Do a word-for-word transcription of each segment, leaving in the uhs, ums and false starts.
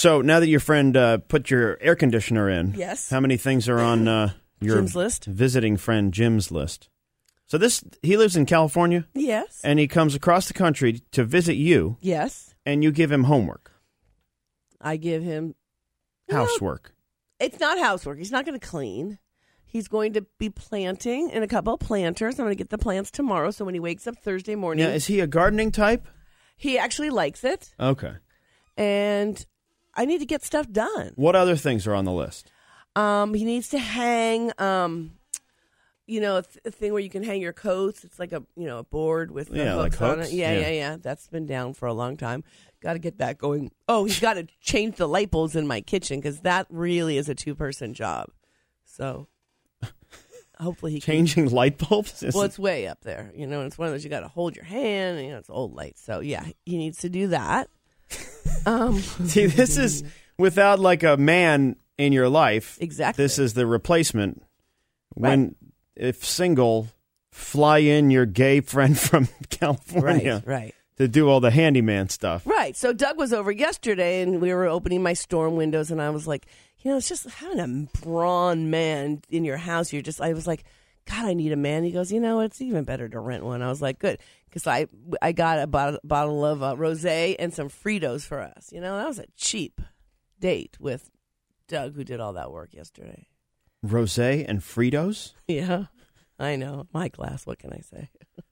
So now that your friend uh, put your air conditioner in, yes. How many things are on uh, your Jim's list? Visiting friend Jim's list? So this he lives in California? Yes. And he comes across the country to visit you. Yes. And you give him homework. I give him housework. Know, it's not housework. He's not going to clean. He's going to be planting in a couple of planters. I'm going to get the plants tomorrow. So when he wakes up Thursday morning. Yeah, is he a gardening type? He actually likes it. Okay. And I need to get stuff done. What other things are on the list? Um, he needs to hang, um, you know, a, th- a thing where you can hang your coats. It's like a, you know, a board with the yeah, hooks like on hooks. it. Yeah, yeah, yeah, yeah. That's been down for a long time. Got to get that going. Oh, he's got to change the light bulbs in my kitchen because that really is a two-person job. So hopefully he changing can, light bulbs. Is well, it? It's way up there. You know, it's one of those you got to hold your hand. And, you know, it's old lights. So yeah, he needs to do that. Um, See, this is without like a man in your life. Exactly. This is the replacement. When Right. if single, fly in your gay friend from California. Right. Right. To do all the handyman stuff. Right. So Doug was over yesterday, and we were opening my storm windows, and I was like, you know, it's just having a brawn man in your house. You're just, I was like, God, I need a man. He goes, you know, it's even better to rent one. I was like, good, because I I got a bottle, bottle of uh, rosé and some Fritos for us. You know, that was a cheap date with Doug, who did all that work yesterday. Rosé and Fritos? Yeah, I know. My glass. What can I say?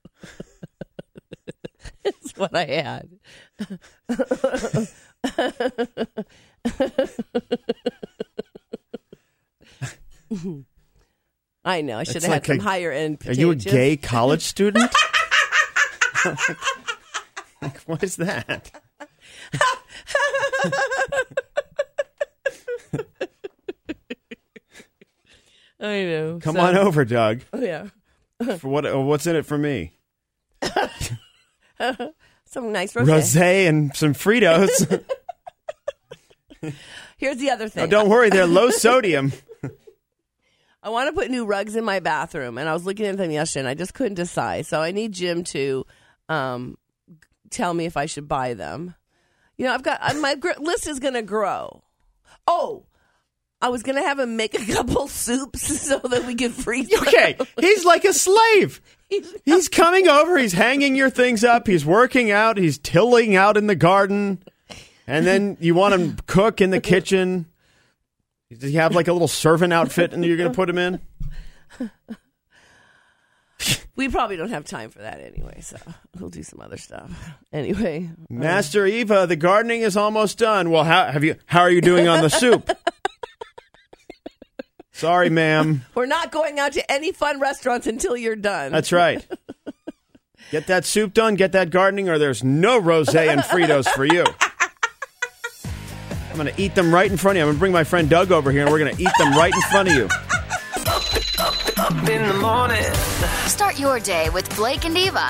It's what I had. I know. I should It's have like had some a- higher end Are potato you a chips. gay college student? Like, what is that? I know. Come So- on over, Doug. Oh, yeah. For what? uh, What's in it for me? Some nice rosé. Rosé and some Fritos. Here's the other thing. Oh, don't worry, they're low sodium. I want to put new rugs in my bathroom, and I was looking at them yesterday, and I just couldn't decide. So I need Jim to um, tell me if I should buy them. You know, I've got uh, my gr- list is going to grow. Oh, I was going to have him make a couple soups so that we could freeze. Okay, he's like a slave. He's, He's coming over, he's hanging your things up, he's working out, he's tilling out in the garden, and then you want him to cook in the kitchen. Does he have like a little servant outfit and you're going to put him in? we probably don't have time for that anyway, so we'll do some other stuff. Anyway. Master Eva, the gardening is almost done. Well, how have you? How are you doing on the soup? Sorry, ma'am. We're not going out to any fun restaurants until you're done. That's right. Get that soup done, get that gardening, or there's no rosé and Fritos for you. I'm going to eat them right in front of you. I'm going to bring my friend Doug over here, and we're going to eat them right in front of you. Up, up, up in the morning. Start your day with Blake and Eva.